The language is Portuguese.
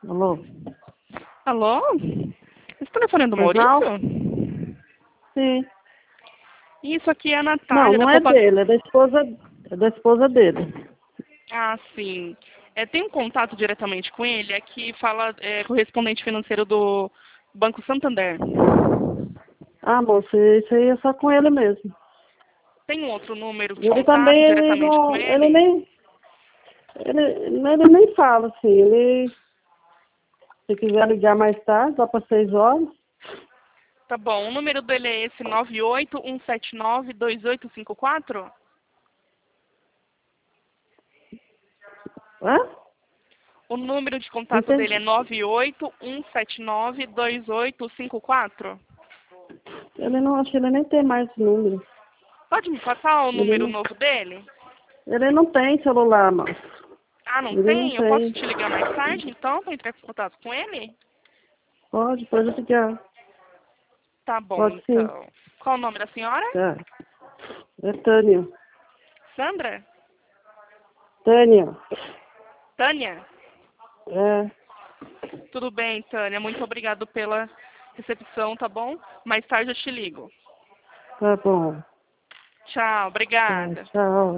Alô? Alô? Esse telefone é do Pois não? Maurício? Sim. Isso aqui é a Não, Natália, da não é Poupança. dele, é da esposa dele. Ah, sim. Tem um contato diretamente com ele, é que fala correspondente financeiro do Banco Santander. Ah, moça, isso aí é só com ele mesmo. Tem um outro número de Ele também, contato diretamente com ele? ele nem fala assim, se quiser ligar mais tarde, lá para 6 horas. Tá bom, o número dele é esse, 981792854? Hã? O número de Não contato dele é entendi. 981792854? Ele não, acho que ele nem tem mais esse número. Pode me passar o Ele número não, novo dele? ele não tem celular, moça. Ah, não Ele não tem? Eu posso tem. te ligar mais tarde, então, para entrar em contato com ele? Pode ligar. Tá bom, Pode sim. então. Qual o nome da senhora? Tá. É Tânia. Sandra? Tânia. Tânia? É. Tudo bem, Tânia. Muito obrigado pela recepção, tá bom? Mais tarde eu te ligo. Tá bom. Tchau, Tá, obrigada. tchau.